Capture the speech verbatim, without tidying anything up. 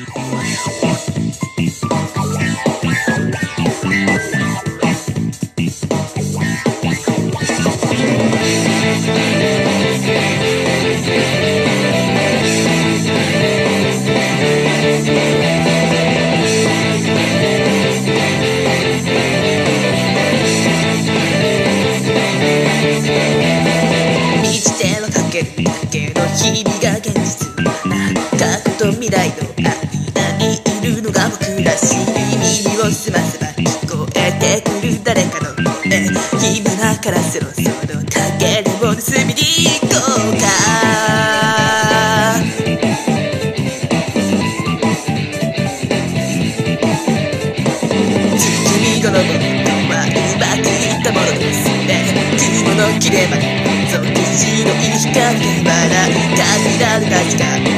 日々が現実な過去と未来の間にいるのが僕らしい。耳を澄ませば聞こえてくる誰かの声。今だからそろそろかけらを盗みに行こうか。包み頃のことはうまくいったものですね。雲の切れ間に覗き白い光で笑う限られた時間